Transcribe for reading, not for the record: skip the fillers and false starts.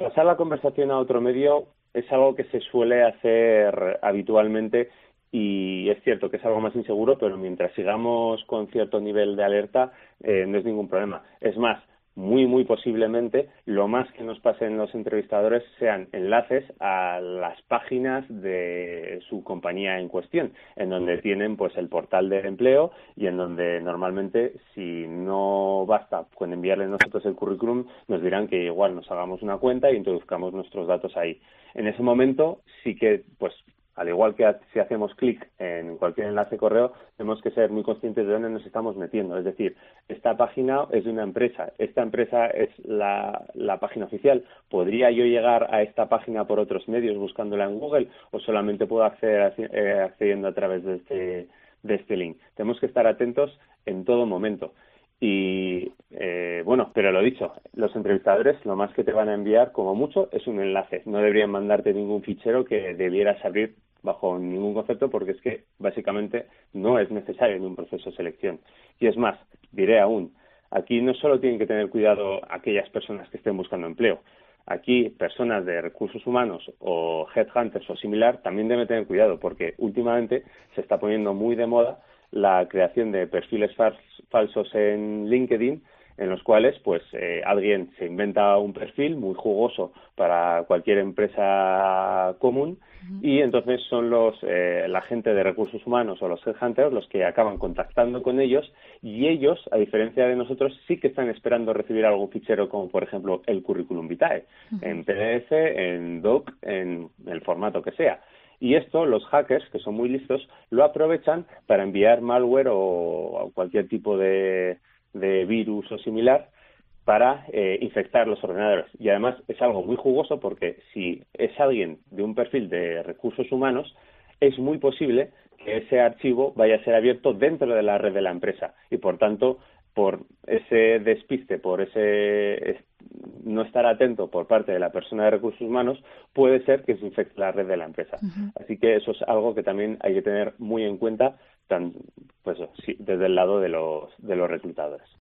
pasar la conversación a otro medio es algo que se suele hacer habitualmente y es cierto que es algo más inseguro, pero mientras sigamos con cierto nivel de alerta no es ningún problema. Es más, muy posiblemente lo más que nos pasen los entrevistadores sean enlaces a las páginas de su compañía en cuestión, en donde tienen pues el portal de empleo y en donde normalmente, si no basta con enviarles nosotros el currículum, nos dirán que igual nos hagamos una cuenta y introduzcamos nuestros datos ahí. En ese momento sí que pues al igual que si hacemos clic en cualquier enlace correo, tenemos que ser muy conscientes de dónde nos estamos metiendo. Es decir, esta página es de una empresa, esta empresa es la página oficial. ¿Podría yo llegar a esta página por otros medios buscándola en Google o solamente puedo acceder accediendo a través de este link? Tenemos que estar atentos en todo momento. Y bueno, pero lo dicho, los entrevistadores lo más que te van a enviar como mucho es un enlace. No deberían mandarte ningún fichero que debieras abrir bajo ningún concepto porque es que básicamente no es necesario en un proceso de selección. Y es más, diré aún, aquí no solo tienen que tener cuidado aquellas personas que estén buscando empleo. Aquí personas de recursos humanos o headhunters o similar también deben tener cuidado porque últimamente se está poniendo muy de moda la creación de perfiles falsos en LinkedIn en los cuales pues alguien se inventa un perfil muy jugoso para cualquier empresa común y entonces son la gente de recursos humanos o los headhunters los que acaban contactando con ellos y ellos, a diferencia de nosotros, sí que están esperando recibir algún fichero como por ejemplo el currículum vitae, en PDF, en doc, en el formato que sea. Y esto, los hackers, que son muy listos, lo aprovechan para enviar malware o cualquier tipo de virus o similar para infectar los ordenadores. Y además es algo muy jugoso porque si es alguien de un perfil de recursos humanos, es muy posible que ese archivo vaya a ser abierto dentro de la red de la empresa y, por tanto, por ese despiste, por ese no estar atento por parte de la persona de recursos humanos, puede ser que se infecte la red de la empresa. Así que eso es algo que también hay que tener muy en cuenta pues, sí, desde el lado de los reclutadores.